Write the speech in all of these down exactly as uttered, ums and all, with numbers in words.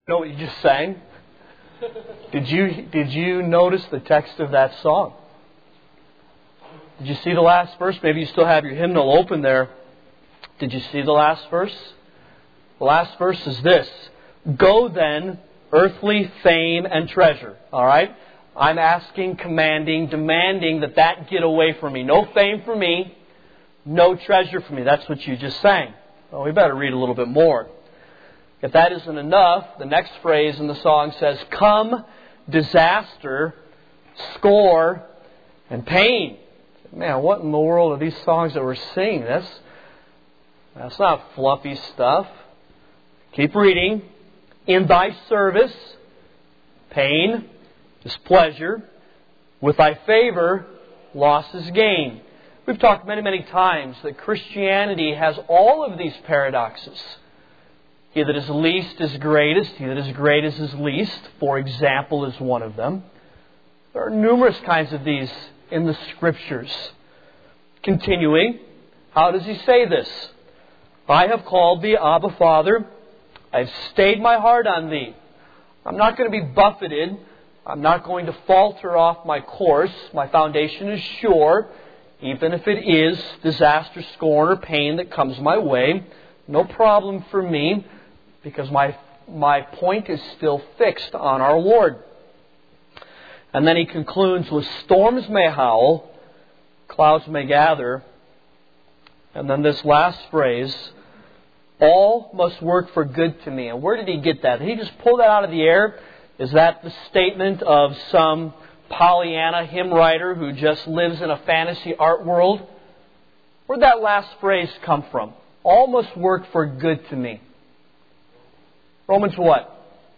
know what you just sang? Did you did you notice the text of that song? Did you see the last verse? Maybe you still have your hymnal open there. Did you see the last verse? The last verse is this. Go then, earthly fame and treasure. All right? I'm asking, commanding, demanding that that get away from me. No fame for me. No treasure for me. That's what you just sang. Well, we better read a little bit more. If that isn't enough, the next phrase in the song says, come, disaster, score, and pain. Man, what in the world are these songs that we're singing? That's, that's not fluffy stuff. Keep reading. In thy service, pain, displeasure. With thy favor, loss is gain. We've talked many, many times that Christianity has all of these paradoxes. He that is least is greatest. He that is greatest is least. For example, is one of them. There are numerous kinds of these in the Scriptures. Continuing, how does he say this? I have called thee, Abba, Father. I have stayed my heart on thee. I'm not going to be buffeted. I'm not going to falter off my course. My foundation is sure, even if it is disaster, scorn, or pain that comes my way. No problem for me, because my my point is still fixed on our Lord. And then he concludes with, storms may howl, clouds may gather. And then this last phrase, all must work for good to me. And where did he get that? Did he just pull that out of the air? Is that the statement of some Pollyanna hymn writer who just lives in a fantasy art world? Where'd that last phrase come from? All must work for good to me. Romans what?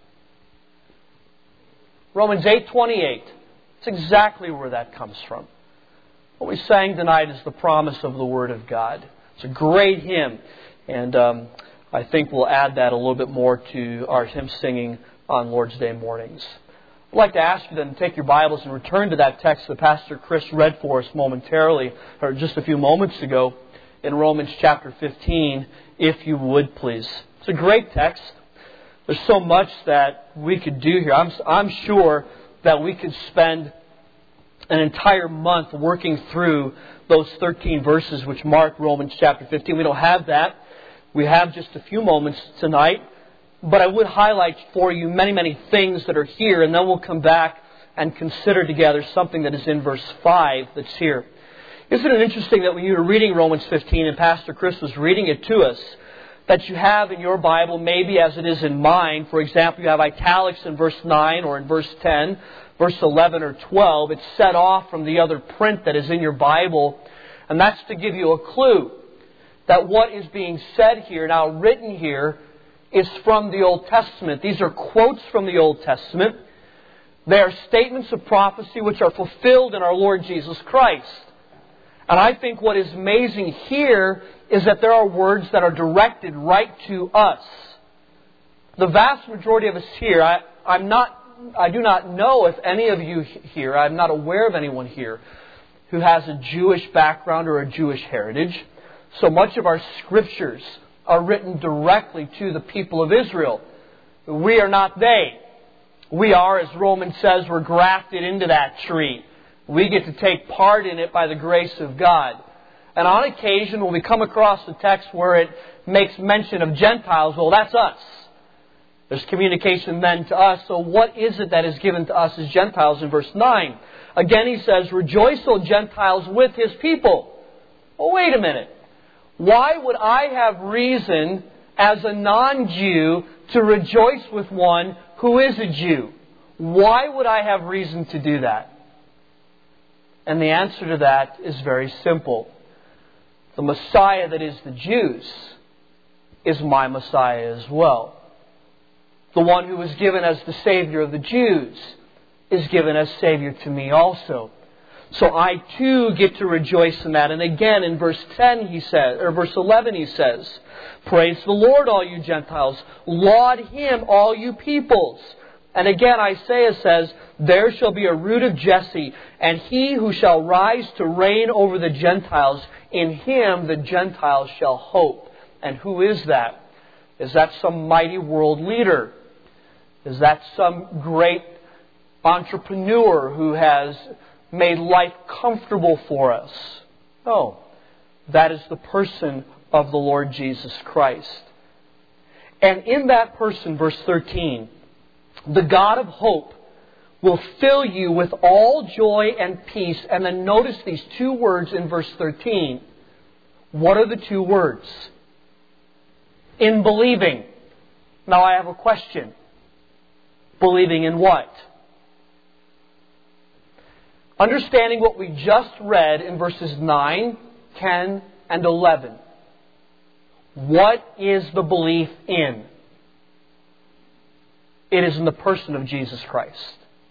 Romans eight twenty-eight. It's exactly where that comes from. What we sang tonight is the promise of the Word of God. It's a great hymn. And um, I think we'll add that a little bit more to our hymn singing on Lord's Day mornings. I'd like to ask you then to take your Bibles and return to that text that Pastor Chris read for us momentarily, or just a few moments ago, in Romans chapter fifteen, if you would please. It's a great text. There's so much that we could do here. I'm, I'm sure that we could spend an entire month working through those thirteen verses which mark Romans chapter fifteen. We don't have that. We have just a few moments tonight. But I would highlight for you many, many things that are here, and then we'll come back and consider together something that is in verse five that's here. Isn't it interesting that when you were reading Romans fifteen and Pastor Chris was reading it to us, that you have in your Bible, maybe as it is in mine, for example, you have italics in verse nine or in verse ten, verse eleven or twelve. It's set off from the other print that is in your Bible, and that's to give you a clue that what is being said here, now written here, is from the Old Testament. These are quotes from the Old Testament. They are statements of prophecy which are fulfilled in our Lord Jesus Christ. And I think what is amazing here is that there are words that are directed right to us. The vast majority of us here, I, I'm not, I do not know if any of you here, I'm not aware of anyone here who has a Jewish background or a Jewish heritage. So much of our scriptures are written directly to the people of Israel. We are not they. We are, as Romans says, we're grafted into that tree. We get to take part in it by the grace of God. And on occasion, when we come across a text where it makes mention of Gentiles, well, that's us. There's communication then to us. So what is it that is given to us as Gentiles in verse nine? Again, he says, rejoice, O Gentiles, with His people. Well, wait a minute. Why would I have reason as a non-Jew to rejoice with one who is a Jew? Why would I have reason to do that? And the answer to that is very simple. The Messiah that is the Jews is my Messiah as well. The one who was given as the Savior of the Jews is given as Savior to me also. So I too get to rejoice in that. And again in verse ten he says, or verse eleven he says, praise the Lord, all you Gentiles. Laud Him, all you peoples. And again Isaiah says, there shall be a root of Jesse, and he who shall rise to reign over the Gentiles, in him the Gentiles shall hope. And who is that? Is that some mighty world leader? Is that some great entrepreneur who has made life comfortable for us? No. That is the person of the Lord Jesus Christ. And in that person, verse thirteen, the God of hope will fill you with all joy and peace. And then notice these two words in verse thirteen. What are the two words? In believing. Now I have a question. Believing in what? Understanding what we just read in verses nine, ten, and eleven. What is the belief in? It is in the person of Jesus Christ.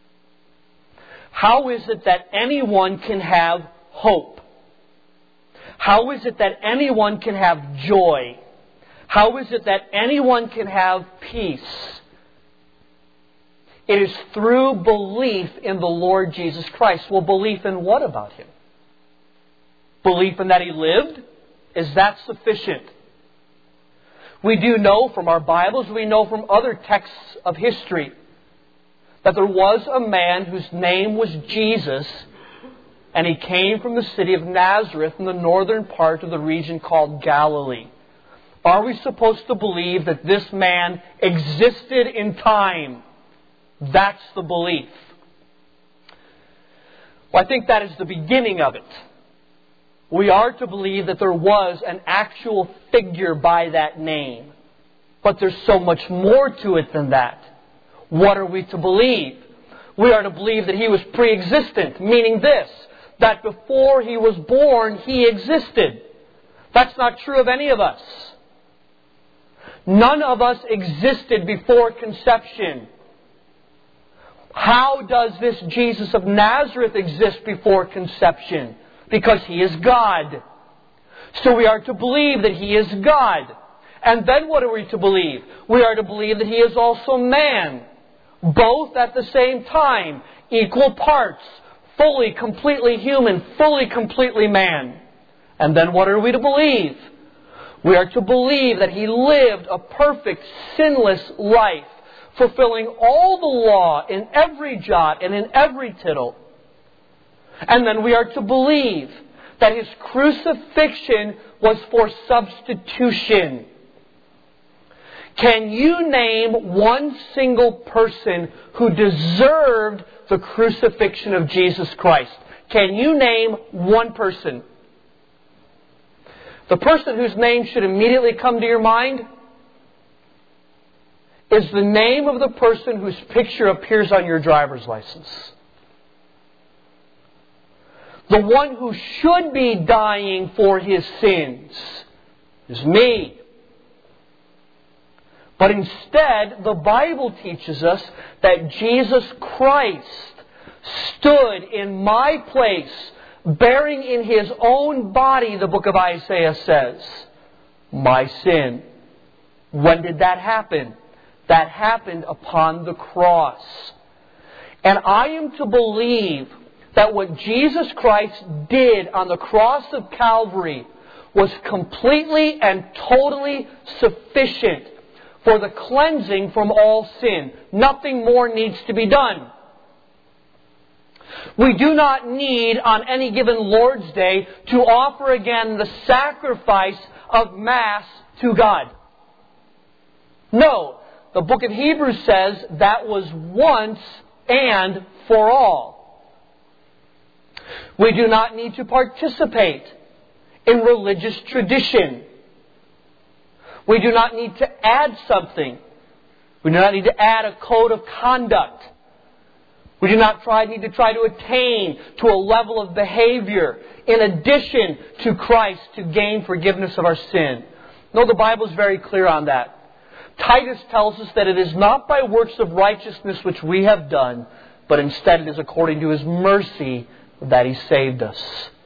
How is it that anyone can have hope? How is it that anyone can have joy? How is it that anyone can have peace? It is through belief in the Lord Jesus Christ. Well, belief in what about Him? Belief in that He lived? Is that sufficient? We do know from our Bibles, we know from other texts of history, that there was a man whose name was Jesus, and he came from the city of Nazareth in the northern part of the region called Galilee. Are we supposed to believe that this man existed in time? That's the belief. Well, I think that is the beginning of it. We are to believe that there was an actual figure by that name. But there's so much more to it than that. What are we to believe? We are to believe that He was pre-existent, meaning this, that before He was born, He existed. That's not true of any of us. None of us existed before conception. How does this Jesus of Nazareth exist before conception? Because He is God. So we are to believe that He is God. And then what are we to believe? We are to believe that He is also man. Both at the same time. Equal parts. Fully, completely human. Fully, completely man. And then what are we to believe? We are to believe that He lived a perfect, sinless life, fulfilling all the law in every jot and in every tittle. And then we are to believe that His crucifixion was for substitution. Can you name one single person who deserved the crucifixion of Jesus Christ? Can you name one person? The person whose name should immediately come to your mind is the name of the person whose picture appears on your driver's license. The one who should be dying for his sins is me. But instead, the Bible teaches us that Jesus Christ stood in my place, bearing in His own body, the book of Isaiah says, my sin. When did that happen? That happened upon the cross. And I am to believe that what Jesus Christ did on the cross of Calvary was completely and totally sufficient for the cleansing from all sin. Nothing more needs to be done. We do not need on any given Lord's Day to offer again the sacrifice of Mass to God. No, the book of Hebrews says that was once and for all. We do not need to participate in religious tradition. We do not need to add something. We do not need to add a code of conduct. We do not try, need to try to attain to a level of behavior in addition to Christ to gain forgiveness of our sin. No, the Bible is very clear on that. Titus tells us that it is not by works of righteousness which we have done, but instead it is according to His mercy that He saved us.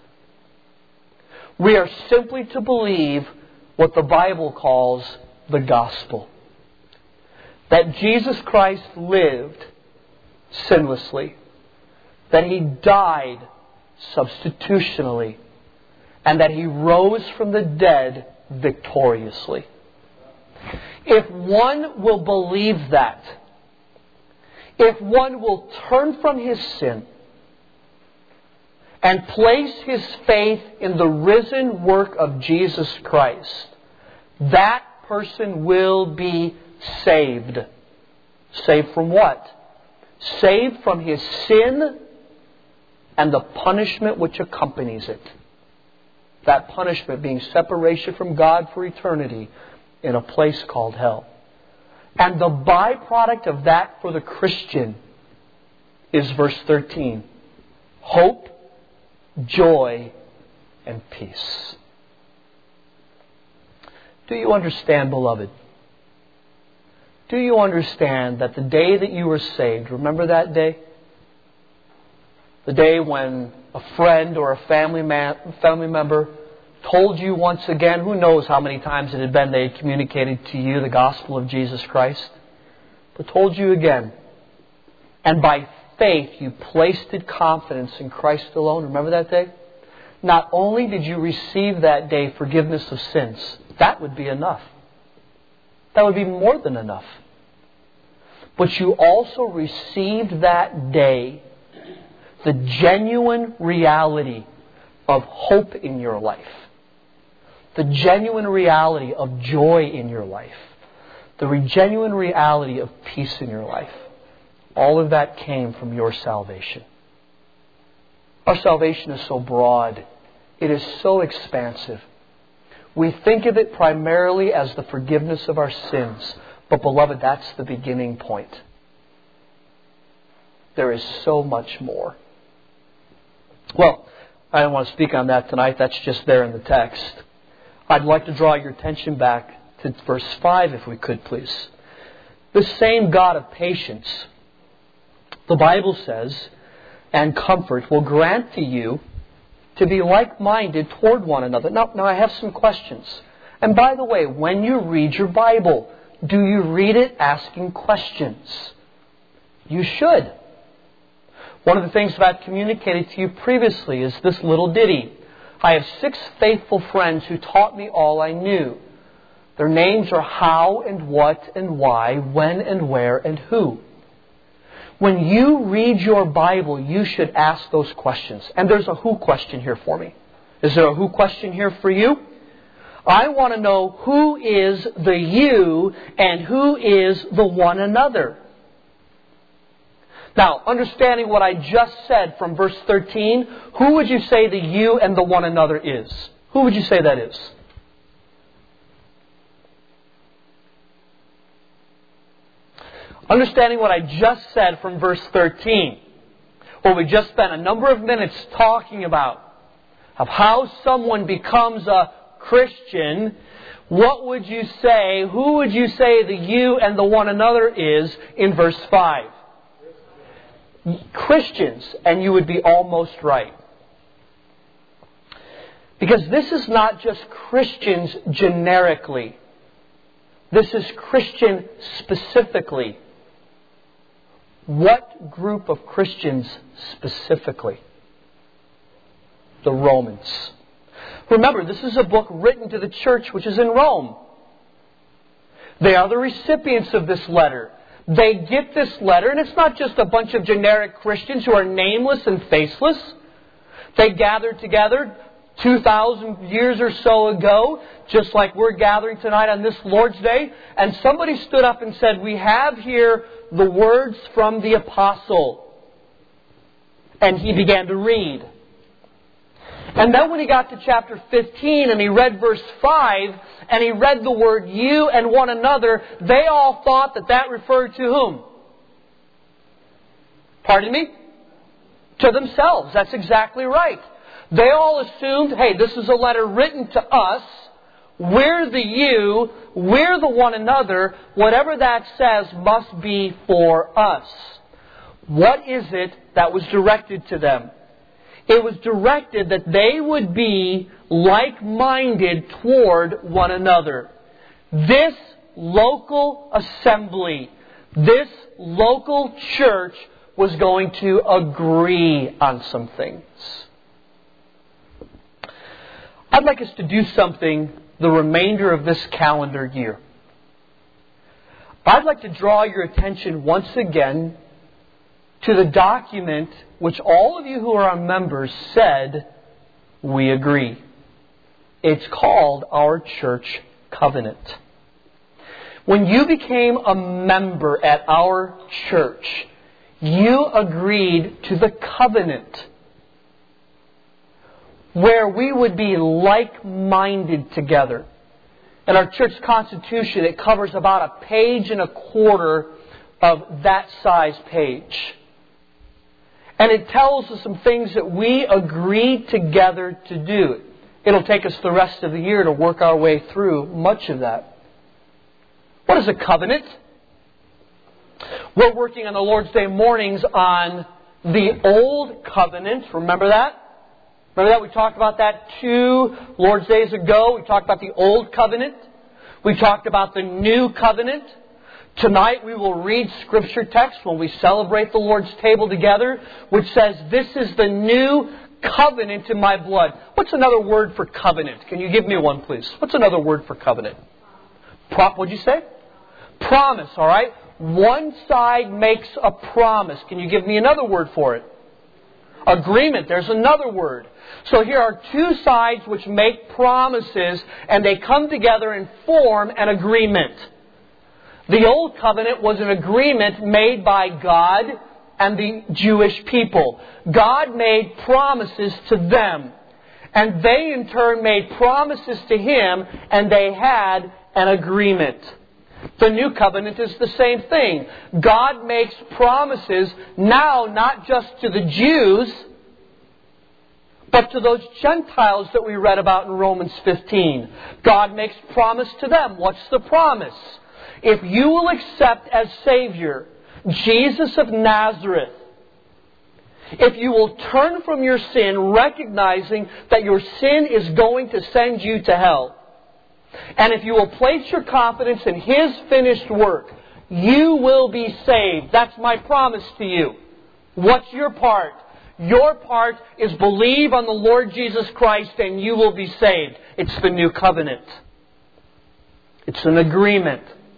We are simply to believe what the Bible calls the gospel. That Jesus Christ lived sinlessly. That He died substitutionally. And that He rose from the dead victoriously. If one will believe that, If one will turn from his sin and place his faith in the risen work of Jesus Christ, that person will be saved. Saved from what? Saved from his sin and the punishment which accompanies it. That punishment being separation from God for eternity in a place called hell. And the byproduct of that for the Christian is verse thirteen. Hope, joy, and peace. Do you understand, beloved? Do you understand that the day that you were saved, remember that day? The day when a friend or a family man, family member told you once again, who knows how many times it had been they had communicated to you the gospel of Jesus Christ, but told you again. And by faith you placed confidence in Christ alone. Remember that day? Not only did you receive that day forgiveness of sins, that would be enough. That would be more than enough. But you also received that day the genuine reality of hope in your life. The genuine reality of joy in your life. The genuine reality of peace in your life. All of that came from your salvation. Our salvation is so broad. It is so expansive. We think of it primarily as the forgiveness of our sins. But beloved, that's the beginning point. There is so much more. Well, I don't want to speak on that tonight. That's just there in the text. I'd like to draw your attention back to verse five, if we could, please. The same God of patience, the Bible says, and comfort will grant to you to be like-minded toward one another. Now, now I have some questions. And by the way, when you read your Bible, do you read it asking questions? You should. One of the things that I've communicated to you previously is this little ditty. I have six faithful friends who taught me all I knew. Their names are how and what and why, when and where and who. When you read your Bible, you should ask those questions. And there's a who question here for me. Is there a who question here for you? I want to know who is the you and who is the one another. Now, understanding what I just said from verse thirteen, who would you say the you and the one another is? Who would you say that is? Understanding what I just said from verse thirteen, where we just spent a number of minutes talking about of how someone becomes a Christian, what would you say, who would you say the you and the one another is in verse five? Christians, and you would be almost right. Because this is not just Christians generically. This is Christian specifically. What group of Christians specifically? The Romans. Remember, this is a book written to the church which is in Rome. They are the recipients of this letter. They get this letter, and it's not just a bunch of generic Christians who are nameless and faceless. They gathered together two thousand years or so ago, just like we're gathering tonight on this Lord's Day, and somebody stood up and said, we have here the words from the apostle. And he began to read. And then when he got to chapter fifteen and he read verse five and he read the word you and one another, they all thought that that referred to whom? Pardon me? To themselves. That's exactly right. They all assumed, hey, this is a letter written to us. We're the you. We're the one another. Whatever that says must be for us. What is it that was directed to them? It was directed that they would be like-minded toward one another. This local assembly, this local church was going to agree on some things. I'd like us to do something the remainder of this calendar year. I'd like to draw your attention once again to the document which all of you who are our members said, we agree. It's called our church covenant. When you became a member at our church, you agreed to the covenant where we would be like-minded together. In our church constitution, it covers about a page and a quarter of that size page. And it tells us some things that we agreed together to do. It'll take us the rest of the year to work our way through much of that. What is a covenant? We're working on the Lord's Day mornings on the Old Covenant. Remember that? Remember that? We talked about that two Lord's Days ago. We talked about the Old Covenant. We talked about the New Covenant. Tonight we will read Scripture text when we celebrate the Lord's table together, which says, "This is the new covenant in my blood." What's another word for covenant? Can you give me one, please? What's another word for covenant? Prop, what'd you say? Promise, all right? One side makes a promise. Can you give me another word for it? Agreement. There's another word. So here are two sides which make promises, and they come together and form an agreement. The Old Covenant was an agreement made by God and the Jewish people. God made promises to them, and they in turn made promises to Him, and they had an agreement. The New Covenant is the same thing. God makes promises now not just to the Jews, but to those Gentiles that we read about in Romans fifteen. God makes promise to them. What's the promise? If you will accept as Savior Jesus of Nazareth, if you will turn from your sin, recognizing that your sin is going to send you to hell, and if you will place your confidence in His finished work, you will be saved. That's my promise to you. What's your part? Your part is believe on the Lord Jesus Christ and you will be saved. It's the New Covenant. It's an agreement.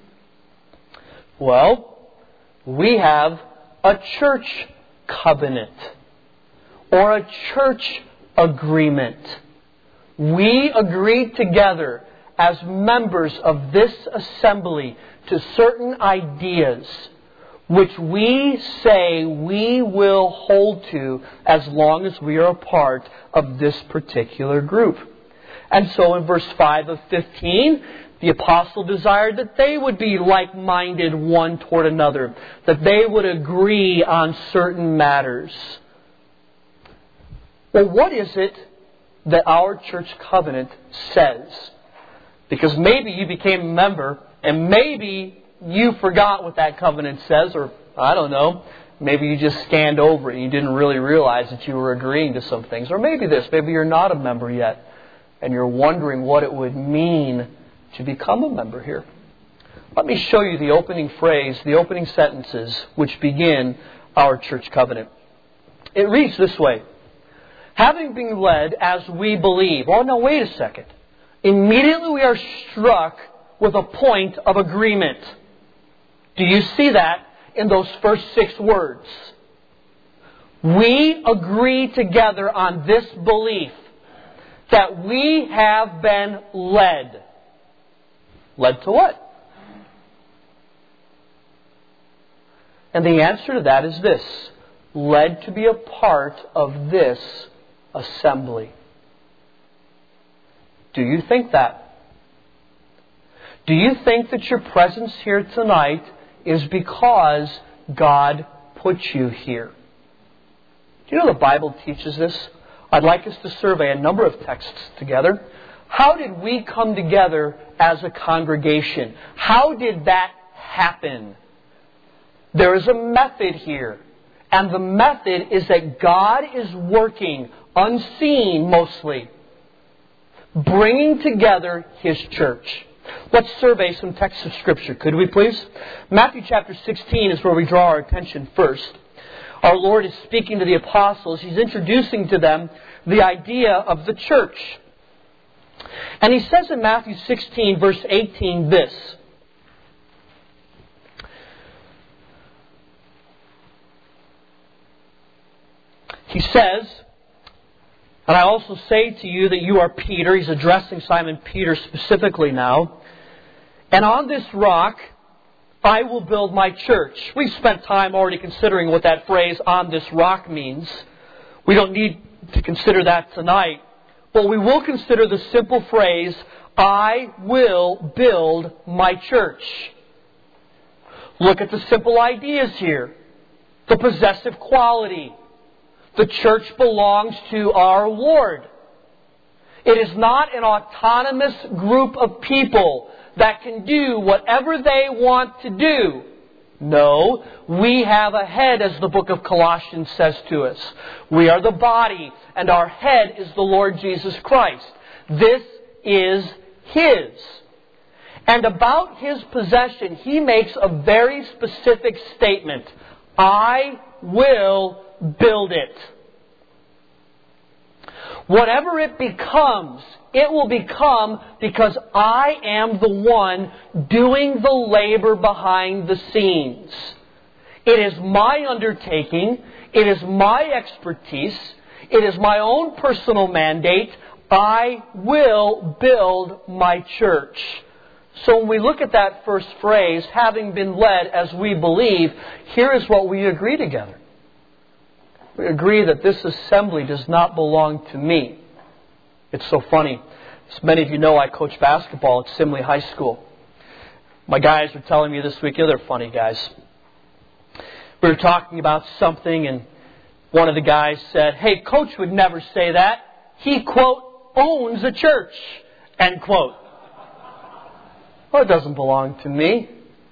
Well, we have a church covenant or a church agreement. We agreed together as members of this assembly to certain ideas which we say we will hold to as long as we are a part of this particular group. And so in verse five of fifteen, the apostle desired that they would be like-minded one toward another, that they would agree on certain matters. Well, what is it that our church covenant says? Because maybe you became a member and maybe you forgot what that covenant says, or I don't know, maybe you just scanned over it and you didn't really realize that you were agreeing to some things. Or maybe this, maybe you're not a member yet and you're wondering what it would mean to become a member here. Let me show you the opening phrase, the opening sentences which begin our church covenant. It reads this way: having been led as we believe. Oh, no, wait a second. Immediately we are struck with a point of agreement. Do you see that in those first six words? We agree together on this belief that we have been led. Led to what? And the answer to that is this: led to be a part of this assembly. Do you think that? Do you think that your presence here tonight is because God put you here? Do you know the Bible teaches this? I'd like us to survey a number of texts together. How did we come together as a congregation? How did that happen? There is a method here. And the method is that God is working, unseen mostly, bringing together His church. Let's survey some texts of Scripture, could we please? Matthew chapter sixteen is where we draw our attention first. Our Lord is speaking to the apostles. He's introducing to them the idea of the church. And He says in Matthew sixteen, verse eighteen, this: He says, and I also say to you that you are Peter. He's addressing Simon Peter specifically now. And on this rock, I will build my church. We've spent time already considering what that phrase, on this rock, means. We don't need to consider that tonight. But we will consider the simple phrase, I will build my church. Look at the simple ideas here. The possessive quality. The church belongs to our Lord. It is not an autonomous group of people that can do whatever they want to do. No, we have a head, as the book of Colossians says to us. We are the body, and our head is the Lord Jesus Christ. This is His. And about His possession, He makes a very specific statement. I will build it. Whatever it becomes, it will become because I am the one doing the labor behind the scenes. It is my undertaking. It is my expertise. It is my own personal mandate. I will build my church. So when we look at that first phrase, having been led as we believe, here is what we agree together. We agree that this assembly does not belong to me. It's so funny. As many of you know, I coach basketball at Simley High School. My guys were telling me this week, yeah, they're funny guys. We were talking about something, and one of the guys said, hey, Coach would never say that. He, quote, owns a church, end quote. Well, it doesn't belong to me.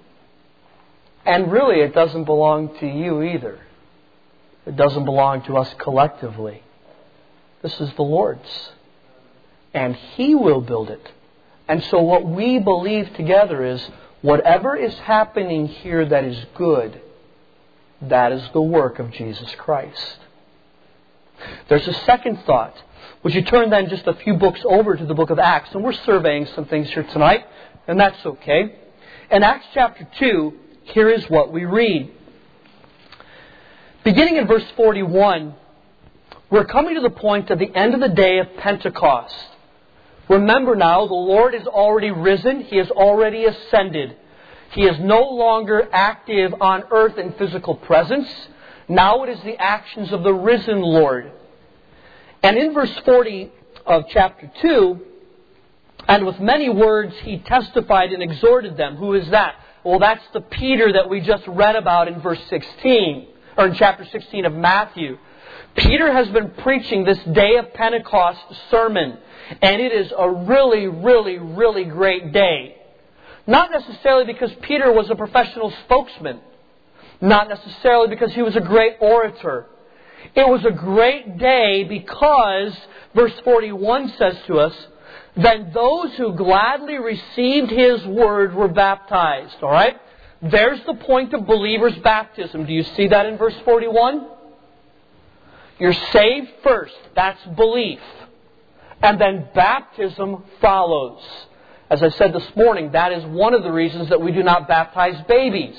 And really, it doesn't belong to you either. It doesn't belong to us collectively. This is the Lord's. And He will build it. And so what we believe together is, whatever is happening here that is good, that is the work of Jesus Christ. There's a second thought. Would you turn then just a few books over to the book of Acts? And we're surveying some things here tonight, and that's okay. In Acts chapter two, here is what we read. Beginning in verse forty-one, we're coming to the point at the end of the day of Pentecost. Remember now, the Lord is already risen. He has already ascended. He is no longer active on earth in physical presence. Now it is the actions of the risen Lord. And in verse forty of chapter two, and with many words He testified and exhorted them. Who is that? Well, that's the Peter that we just read about in verse sixteen. Or in chapter sixteen of Matthew. Peter has been preaching this day of Pentecost sermon. And it is a really, really, really great day. Not necessarily because Peter was a professional spokesman. Not necessarily because he was a great orator. It was a great day because, verse forty-one says to us, then those who gladly received His word were baptized. All right? There's the point of believers' baptism. Do you see that in verse forty-one? You're saved first. That's belief. And then baptism follows. As I said this morning, that is one of the reasons that we do not baptize babies.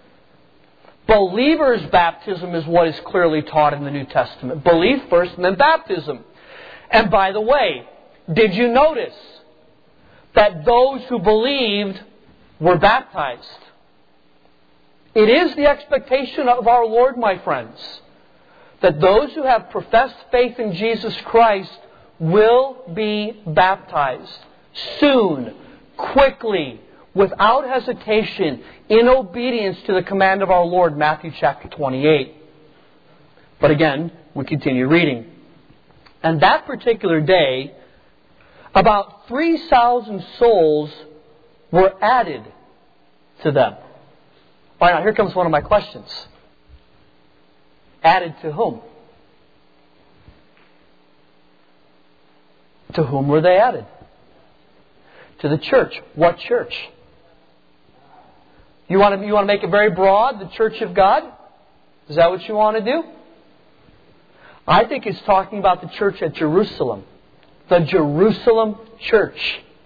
Believers' baptism is what is clearly taught in the New Testament. Belief first and then baptism. And by the way, did you notice that those who believed were baptized? It is the expectation of our Lord, my friends, that those who have professed faith in Jesus Christ will be baptized soon, quickly, without hesitation, in obedience to the command of our Lord, Matthew chapter twenty-eight. But again, we continue reading. And that particular day, about three thousand souls were added to them. All right, now here comes one of my questions. Added to whom? To whom were they added? To the church. What church? You want to, you want to make it very broad, the church of God? Is that what you want to do? I think it's talking about the church at Jerusalem. The Jerusalem church.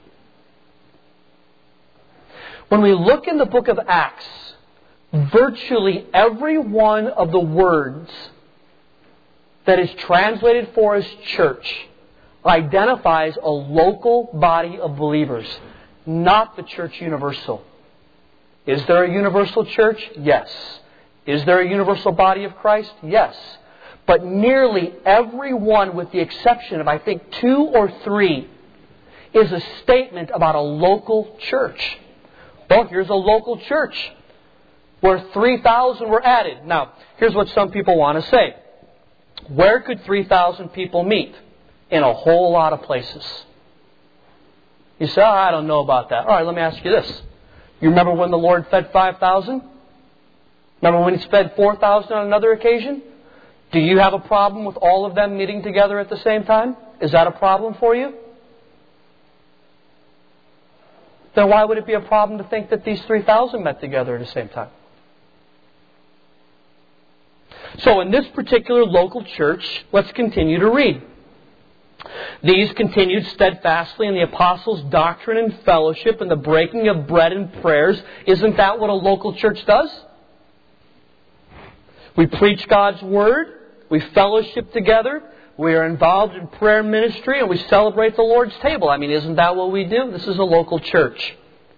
When we look in the book of Acts, virtually every one of the words that is translated for as church identifies a local body of believers, not the church universal. Is there a universal church? Yes. Is there a universal body of Christ? Yes. But nearly every one, with the exception of, I think, two or three, is a statement about a local church. Well, here's a local church where three thousand were added. Now, here's what some people want to say. Where could three thousand people meet? In a whole lot of places. You say, oh, I don't know about that. All right, let me ask you this. You remember when the Lord fed five thousand? Remember when He fed four thousand on another occasion? Do you have a problem with all of them meeting together at the same time? Is that a problem for you? Then why would it be a problem to think that these three thousand met together at the same time? So in this particular local church, let's continue to read. These continued steadfastly in the apostles' doctrine and fellowship and the breaking of bread and prayers. Isn't that what a local church does? We preach God's Word. We fellowship together. We are involved in prayer ministry. And we celebrate the Lord's table. I mean, isn't that what we do? This is a local church.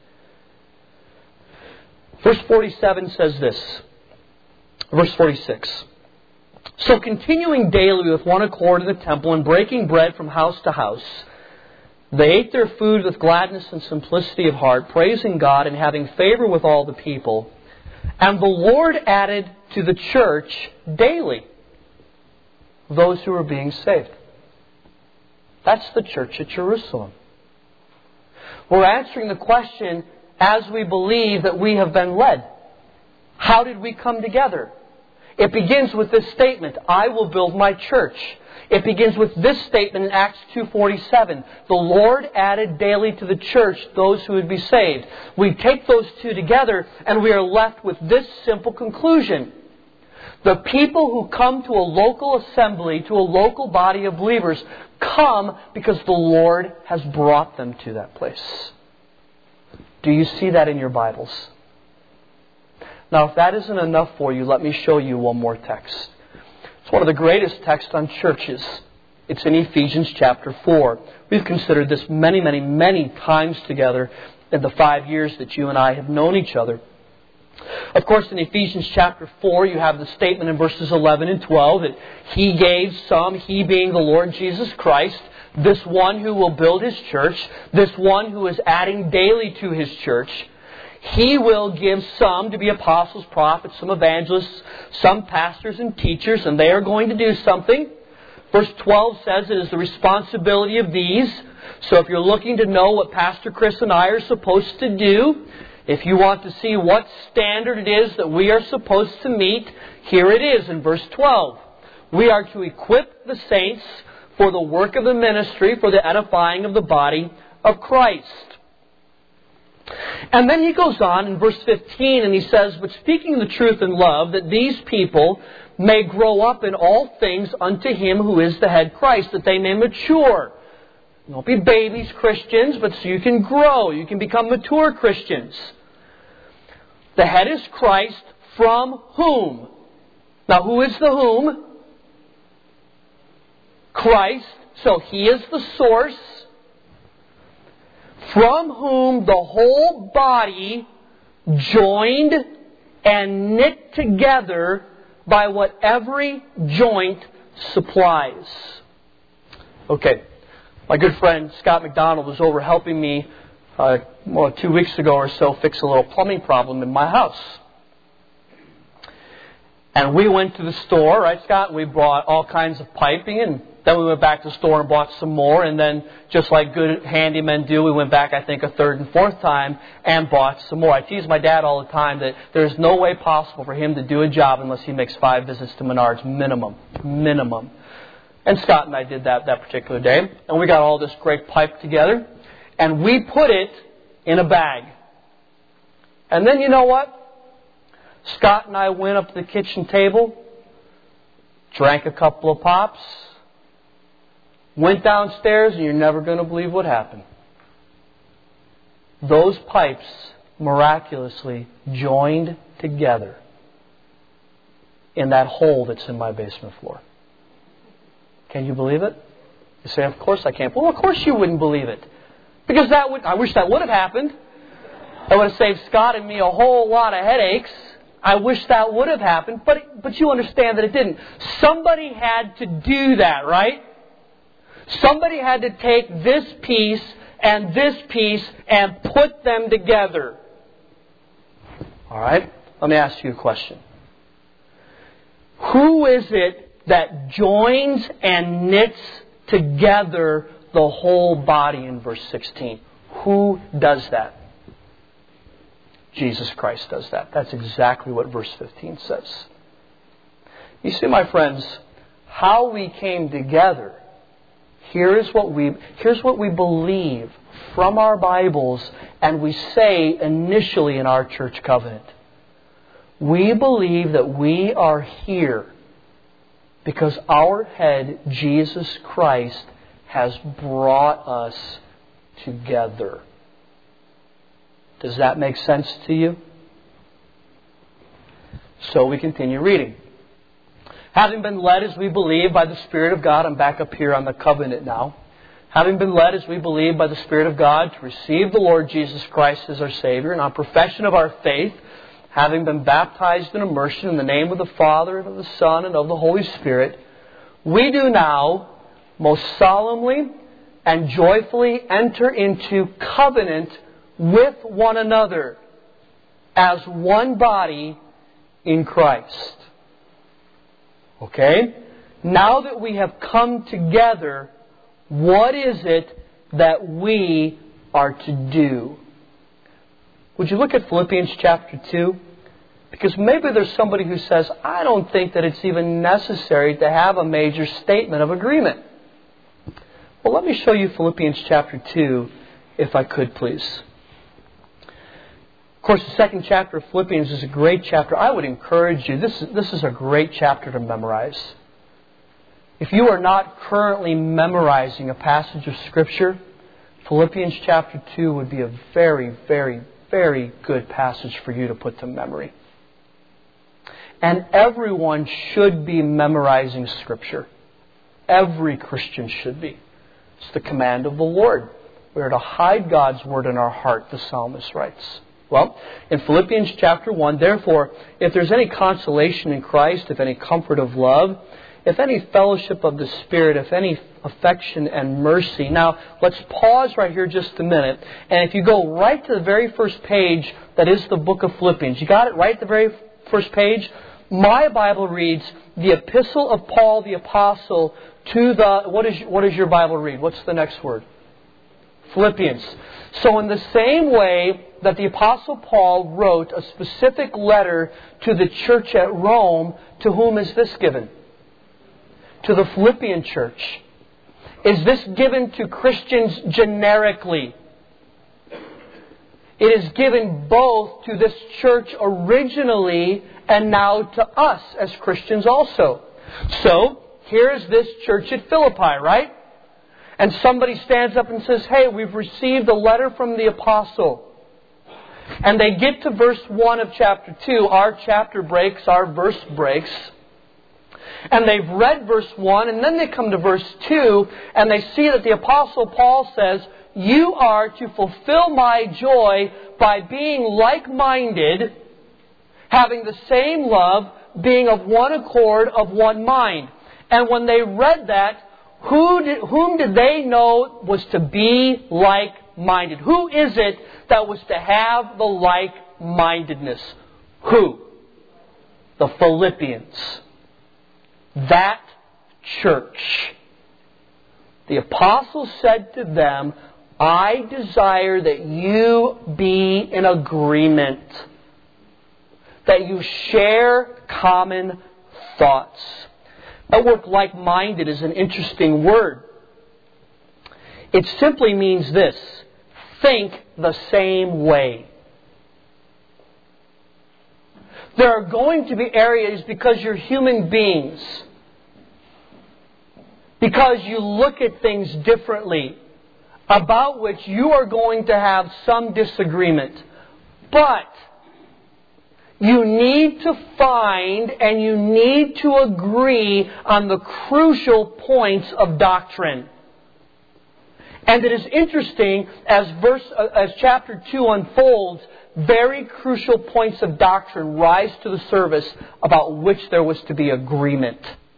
Verse forty-seven says this. Verse forty-six. So continuing daily with one accord in the temple and breaking bread from house to house, they ate their food with gladness and simplicity of heart, praising God and having favor with all the people. And the Lord added to the church daily those who were being saved. That's the church at Jerusalem. We're answering the question as we believe that we have been led. How did we come together? It begins with this statement, I will build my church. It begins with this statement in Acts two forty-seven. The Lord added daily to the church those who would be saved. We take those two together and we are left with this simple conclusion. The people who come to a local assembly, to a local body of believers, come because the Lord has brought them to that place. Do you see that in your Bibles? Now, if that isn't enough for you, let me show you one more text. It's one of the greatest texts on churches. It's in Ephesians chapter four. We've considered this many, many, many times together in the five years that you and I have known each other. Of course, in Ephesians chapter four, you have the statement in verses eleven and twelve that He gave some, He being the Lord Jesus Christ, this one who will build His church, this one who is adding daily to His church. He will give some to be apostles, prophets, some evangelists, some pastors and teachers, and they are going to do something. Verse twelve says it is the responsibility of these. So if you're looking to know what Pastor Chris and I are supposed to do, if you want to see what standard it is that we are supposed to meet, here it is in verse twelve. We are to equip the saints for the work of the ministry, for the edifying of the body of Christ. And then he goes on in verse fifteen and he says, but speaking the truth in love, that these people may grow up in all things unto Him who is the head, Christ, that they may mature. Don't be babies Christians, but so you can grow. You can become mature Christians. The head is Christ, from whom? Now, who is the whom? Christ. So He is the source. From whom the whole body, joined and knit together by what every joint supplies. Okay. My good friend Scott McDonald was over helping me uh, well, two weeks ago or so fix a little plumbing problem in my house. And we went to the store, right, Scott? We bought all kinds of piping, and then we went back to the store and bought some more. And then, just like good handymen do, we went back, I think, a third and fourth time and bought some more. I tease my dad all the time that there's no way possible for him to do a job unless he makes five visits to Menards, minimum. Minimum. And Scott and I did that that particular day. And we got all this great pipe together. And we put it in a bag. And then you know what? Scott and I went up to the kitchen table, drank a couple of pops, went downstairs, and you're never going to believe what happened. Those pipes miraculously joined together in that hole that's in my basement floor. Can you believe it? You say, of course I can't. Well, of course you wouldn't believe it. Because that would, I wish that would have happened. That would have saved Scott and me a whole lot of headaches. I wish that would have happened. But, but you understand that it didn't. Somebody had to do that, right? Somebody had to take this piece and this piece and put them together. All right? Let me ask you a question. Who is it that joins and knits together the whole body in verse sixteen? Who does that? Jesus Christ does that. That's exactly what verse fifteen says. You see, my friends, how we came together, here's what we, here's what we believe from our Bibles and we say initially in our church covenant. We believe that we are here because our head, Jesus Christ, has brought us together. Does that make sense to you? So we continue reading. Having been led as we believe by the Spirit of God, I'm back up here on the covenant now. Having been led as we believe by the Spirit of God to receive the Lord Jesus Christ as our Savior, and on profession of our faith, having been baptized in immersion in the name of the Father and of the Son and of the Holy Spirit, we do now most solemnly and joyfully enter into covenant with one another as one body in Christ. Okay? Now that we have come together, what is it that we are to do? Would you look at Philippians chapter two? Because maybe there's somebody who says, I don't think that it's even necessary to have a major statement of agreement. Well, let me show you Philippians chapter two, if I could, please. Of course, the second chapter of Philippians is a great chapter. I would encourage you, this, this is a great chapter to memorize. If you are not currently memorizing a passage of Scripture, Philippians chapter two would be a very, very, very good passage for you to put to memory. And everyone should be memorizing Scripture. Every Christian should be. It's the command of the Lord. We are to hide God's Word in our heart, the psalmist writes. Well, in Philippians chapter one, therefore, if there's any consolation in Christ, if any comfort of love, if any fellowship of the Spirit, if any affection and mercy. Now, let's pause right here just a minute. And if you go right to the very first page, that is the book of Philippians. You got it right at the very first page? My Bible reads, the epistle of Paul the Apostle to the... What, is, what does your Bible read? What's the next word? Philippians. So in the same way that the Apostle Paul wrote a specific letter to the church at Rome, to whom is this given? To the Philippian church. Is this given to Christians generically? It is given both to this church originally and now to us as Christians also. So, here's this church at Philippi, right? And somebody stands up and says, hey, we've received a letter from the apostle. And they get to verse one of chapter two. Our chapter breaks, our verse breaks. And they've read verse one, and then they come to verse two, and they see that the Apostle Paul says, you are to fulfill my joy by being like-minded, having the same love, being of one accord, of one mind. And when they read that, who did, whom did they know was to be like-minded? Who is it that was to have the like-mindedness? Who? The Philippians. That church. The apostle said to them, I desire that you be in agreement, that you share common thoughts. That word like-minded is an interesting word. It simply means this: think the same way. There are going to be areas, because you're human beings, because you look at things differently, about which you are going to have some disagreement. But You need to find and you need to agree on the crucial points of doctrine. And it is interesting, as verse, as chapter two unfolds, very crucial points of doctrine rise to the surface about which there was to be agreement.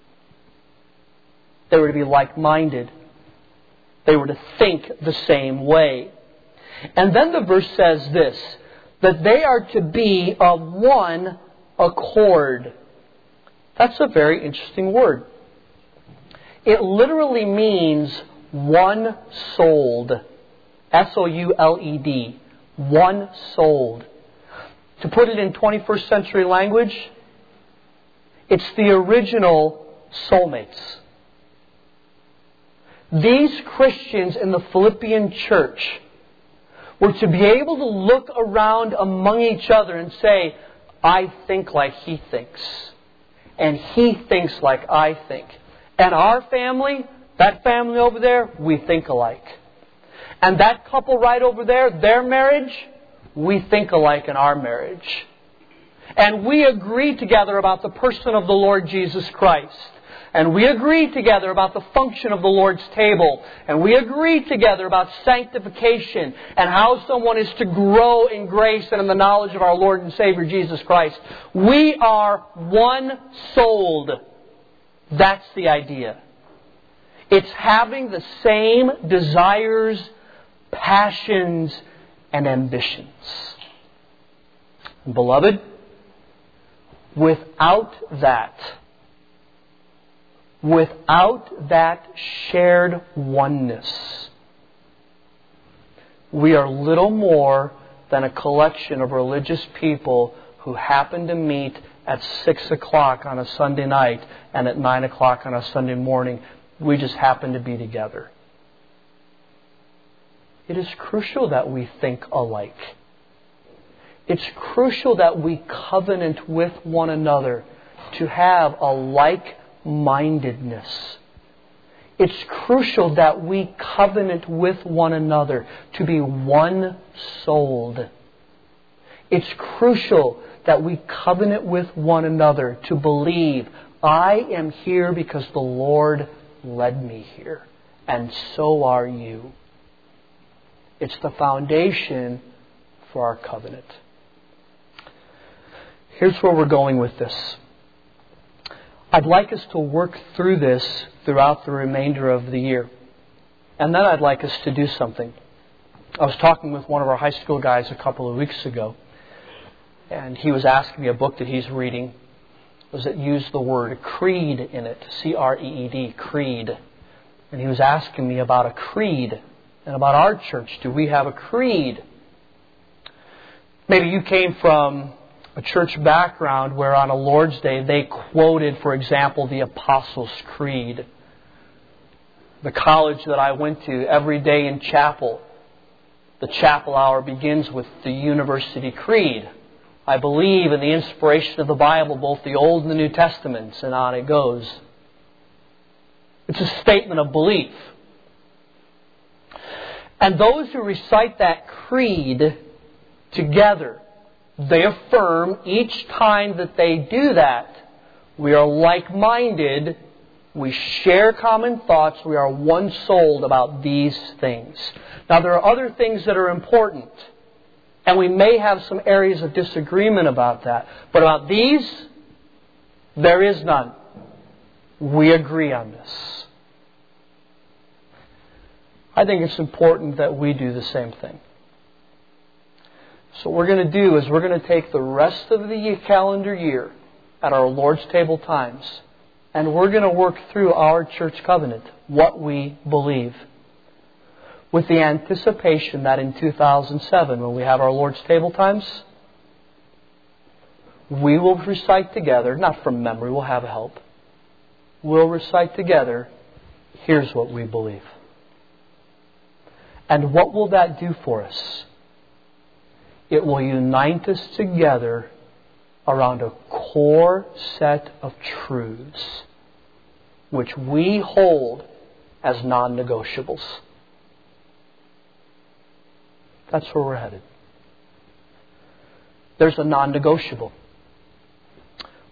They were to be like-minded. They were to think the same way. And then the verse says this, that they are to be of one accord. That's a very interesting word. It literally means one souled. S O U L E D. One souled. To put it in twenty-first century language, it's the original soulmates. These Christians in the Philippian church were to be able to look around among each other and say, I think like he thinks. And he thinks like I think. And our family, that family over there, we think alike. And that couple right over there, their marriage, we think alike in our marriage. And we agree together about the person of the Lord Jesus Christ. And we agree together about the function of the Lord's table. And we agree together about sanctification and how someone is to grow in grace and in the knowledge of our Lord and Savior Jesus Christ. We are one-souled. That's the idea. It's having the same desires, passions, and ambitions. And beloved, without that, without that shared oneness, we are little more than a collection of religious people who happen to meet at six o'clock on a Sunday night and at nine o'clock on a Sunday morning. We just happen to be together. It is crucial that we think alike. It's crucial that we covenant with one another to have a like-mindedness. It's crucial that we covenant with one another to be one-souled. It's crucial that we covenant with one another to believe, I am here because the Lord led me here, and so are you. It's the foundation for our covenant. Here's where we're going with this. I'd like us to work through this throughout the remainder of the year. And then I'd like us to do something. I was talking with one of our high school guys a couple of weeks ago, and he was asking me a book that he's reading. Was it used the word creed in it? C R E E D, creed. And he was asking me about a creed and about our church. Do we have a creed? Maybe you came from a church background where on a Lord's Day they quoted, for example, the Apostles' Creed. The college that I went to, every day in chapel, the chapel hour begins with the University Creed. I believe in the inspiration of the Bible, both the Old and the New Testaments, and on it goes. It's a statement of belief. And those who recite that creed together, they affirm each time that they do that, we are like-minded, we share common thoughts, we are one-souled about these things. Now there are other things that are important, and we may have some areas of disagreement about that. But about these, there is none. We agree on this. I think it's important that we do the same thing. So what we're going to do is we're going to take the rest of the calendar year at our Lord's table times, and we're going to work through our church covenant, what we believe, with the anticipation that in two thousand seven, when we have our Lord's table times, we will recite together, not from memory, we'll have help. We'll recite together, here's what we believe. And what will that do for us? It will unite us together around a core set of truths which we hold as non-negotiables. That's where we're headed. There's a non-negotiable.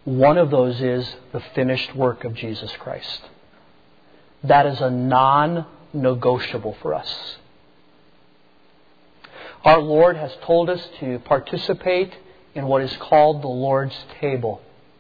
One of those is the finished work of Jesus Christ. That is a non-negotiable for us. Our Lord has told us to participate in what is called the Lord's table.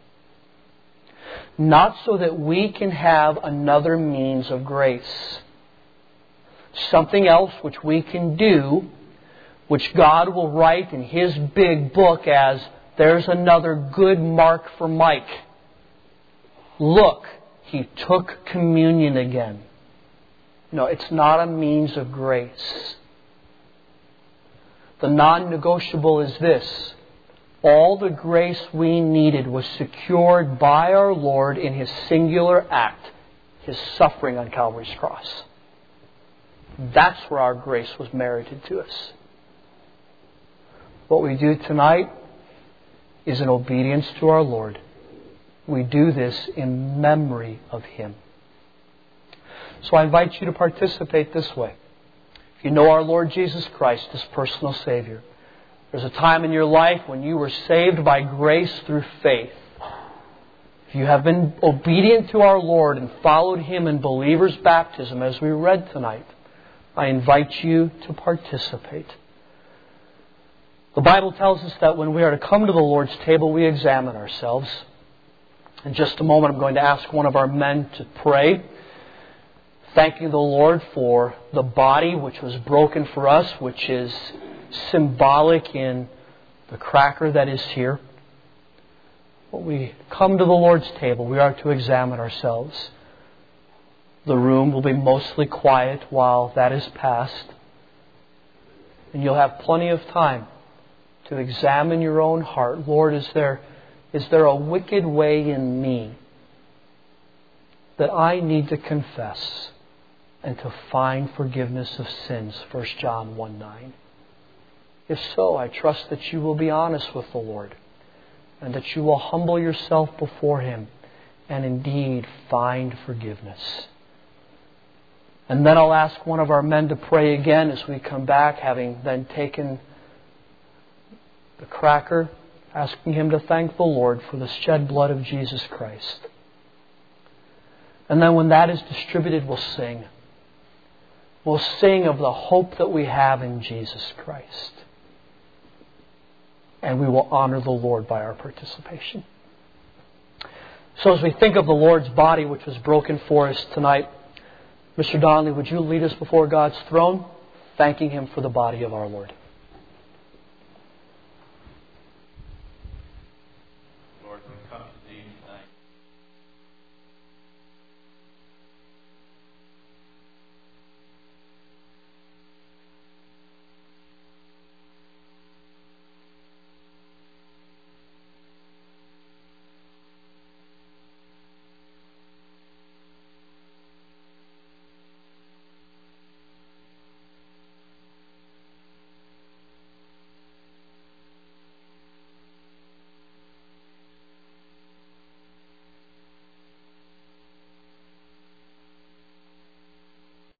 Not so that we can have another means of grace. Something else which we can do, which God will write in His big book as, there's another good mark for Mike. Look, he took communion again. No, it's not a means of grace. The non-negotiable is this. All the grace we needed was secured by our Lord in His singular act, His suffering on Calvary's cross. That's where our grace was merited to us. What we do tonight is in obedience to our Lord. We do this in memory of Him. So I invite you to participate this way. If you know our Lord Jesus Christ as personal Savior, there's a time in your life when you were saved by grace through faith. If you have been obedient to our Lord and followed Him in believer's baptism as we read tonight, I invite you to participate. The Bible tells us that when we are to come to the Lord's table, we examine ourselves. In just a moment, I'm going to ask one of our men to pray, thanking the Lord for the body which was broken for us, which is symbolic in the cracker that is here. When we come to the Lord's table, we are to examine ourselves. The room will be mostly quiet while that is passed. And you'll have plenty of time to examine your own heart. Lord, is there, is there a wicked way in me that I need to confess and to find forgiveness of sins? First John one nine. If so, I trust that you will be honest with the Lord and that you will humble yourself before Him and indeed find forgiveness. And then I'll ask one of our men to pray again as we come back, having then taken the cracker, asking him to thank the Lord for the shed blood of Jesus Christ. And then when that is distributed, we'll sing. We'll sing of the hope that we have in Jesus Christ. And we will honor the Lord by our participation. So as we think of the Lord's body which was broken for us tonight, Mister Donnelly, would you lead us before God's throne, thanking Him for the body of our Lord?